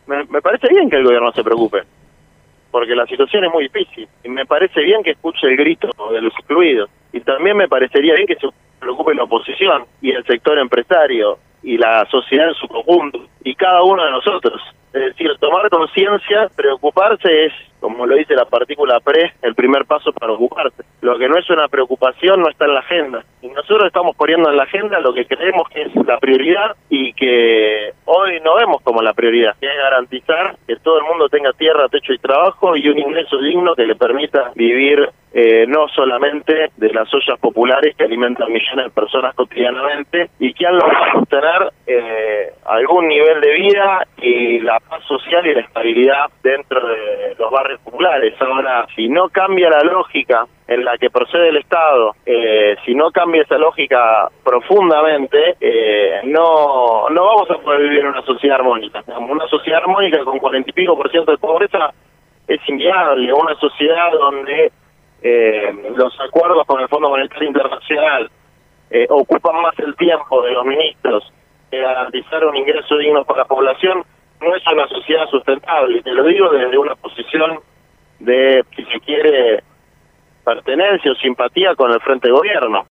Me parece bien que el gobierno se preocupe, porque la situación es muy difícil. Y me parece bien que escuche el grito de los excluidos. Y también me parecería bien que se preocupe la oposición y el sector empresario y la sociedad en su conjunto y cada uno de nosotros. Es decir, tomar conciencia, preocuparse es, como lo dice la partícula pre, el primer paso para ocuparse. Lo que no es una preocupación no está en la agenda. Y nosotros estamos poniendo en la agenda lo que creemos que es la prioridad y que hoy no vemos como la prioridad, que es garantizar que todo el mundo tenga tierra, techo y trabajo y un ingreso digno que le permita vivir no solamente de las ollas populares que alimentan millones de personas cotidianamente y que han logrado obtener algún nivel de vida y la paz social y la estabilidad dentro de los barrios populares. Ahora, si no cambia la lógica en la que procede el Estado, si no cambia esa lógica profundamente, no vamos a poder vivir en una sociedad armónica. Una sociedad armónica con 40 y pico % de pobreza es inviable. Una sociedad donde los acuerdos con el Fondo Monetario Internacional ocupan más el tiempo de los ministros que garantizar un ingreso digno para la población, no es una sociedad sustentable. Y te lo digo desde una posición de, si se quiere, pertenencia o simpatía con el frente de gobierno.